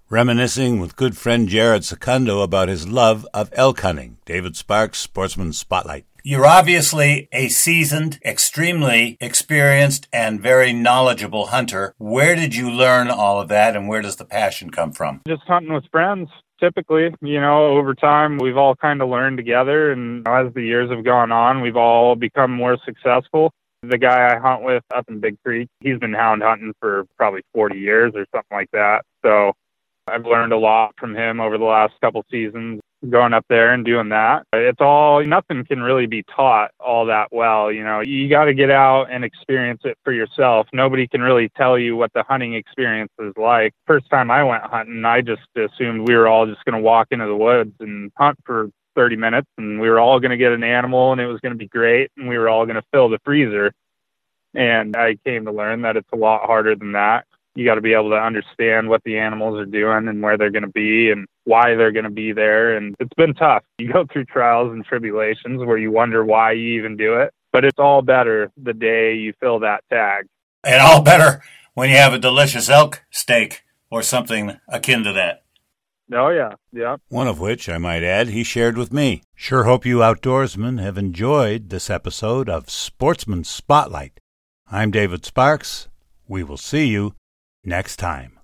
Reminiscing with good friend Jared Secundo about his love of elk hunting. David Sparks, Sportsman Spotlight. You're obviously a seasoned, extremely experienced, and very knowledgeable hunter. Where did you learn all of that, and where does the passion come from? Just hunting with friends. Typically, over time, we've all kind of learned together, and as the years have gone on, we've all become more successful. The guy I hunt with up in Big Creek, he's been hound hunting for probably 40 years or something like that. So I've learned a lot from him over the last couple seasons going up there and doing that. Nothing can really be taught all that well. You got to get out and experience it for yourself. Nobody can really tell you what the hunting experience is like. First time I went hunting, I just assumed we were all just going to walk into the woods and hunt for 30 minutes and we were all going to get an animal and it was going to be great and we were all going to fill the freezer. And I came to learn that it's a lot harder than that. You got to be able to understand what the animals are doing and where they're going to be and why they're going to be there. And it's been tough. You go through trials and tribulations where you wonder why you even do it, but it's all better the day you fill that tag. And all better when you have a delicious elk steak or something akin to that. Oh, yeah. Yeah. One of which, I might add, he shared with me. Sure hope you outdoorsmen have enjoyed this episode of Sportsman Spotlight. I'm David Sparks. We will see you next time.